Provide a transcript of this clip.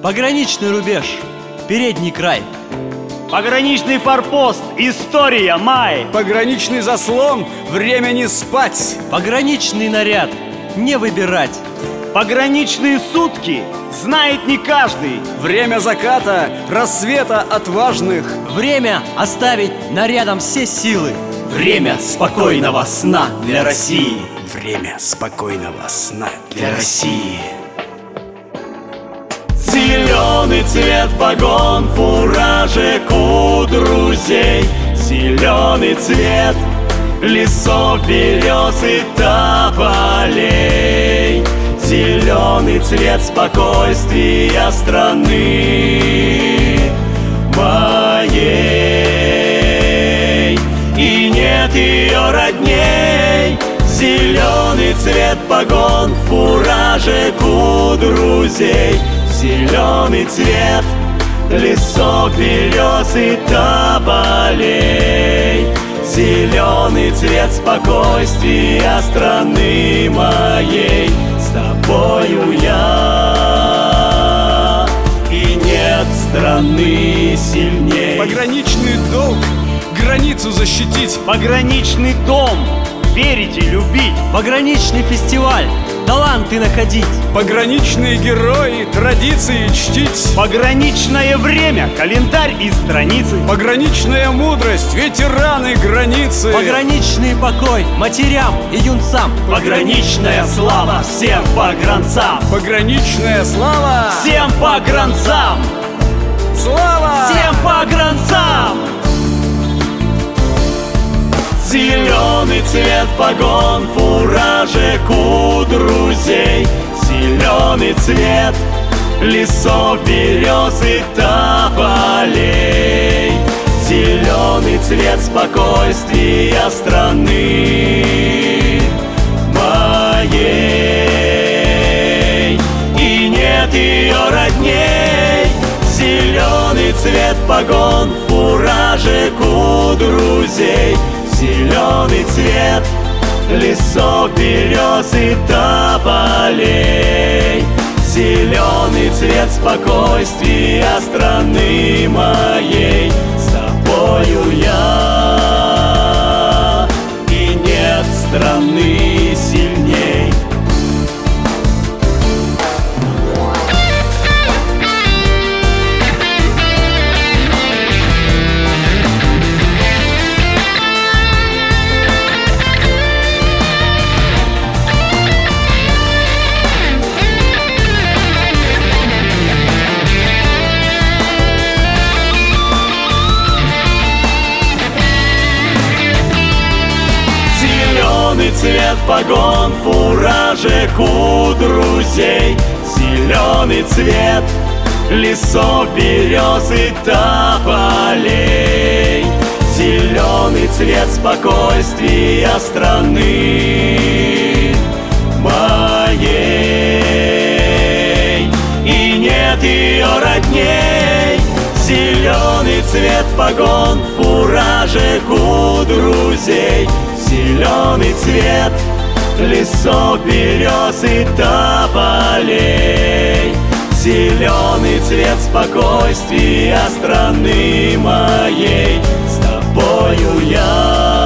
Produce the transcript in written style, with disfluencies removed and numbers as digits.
Пограничный рубеж, передний край. Пограничный форпост, история, май. Пограничный заслон, время не спать. Пограничный наряд, не выбирать. Пограничные сутки, знает не каждый. Время заката, рассвета отважных. Время оставить нарядом все силы. Время спокойного сна для России. Время спокойного сна для России. Зеленый цвет погон, фуражек у друзей. Зеленый цвет лесов, берез и тополей. Зеленый цвет спокойствия страны моей. И нет ее родней. Зеленый цвет погон, фуражек у друзей. Зеленый цвет лесов, берез и тополей. Зеленый цвет спокойствия страны моей. С тобою я, и нет страны сильней. Пограничный долг, границу защитить. Пограничный дом, верить и любить. Пограничный фестиваль, таланты находить. Пограничные герои, традиции чтить. Пограничное время, календарь и страницы. Пограничная мудрость, ветераны границы. Пограничный покой матерям и юнцам. Пограничная слава всем погранцам. Пограничная слава, Всем погранцам. слава! Всем погранцам. Зеленый цвет погон, фуражек у друзей. Зеленый цвет лесов, берез и тополей. Зеленый цвет спокойствия страны моей. И нет ее родней. Зеленый цвет погон, фуражек у друзей. Зеленый цвет лесов, берез и тополей. Зеленый цвет спокойствия страны моей. С тобою я, и нет страны сильней. Зеленый цвет погон, фуражек у друзей. Зеленый цвет лесов, берез и тополей. Зеленый цвет спокойствия страны моей. И нет ее родней. Зеленый цвет погон, фуражек у друзей. Зеленый цвет лесов, берез и тополей. Зеленый цвет спокойствия страны моей. С тобою я.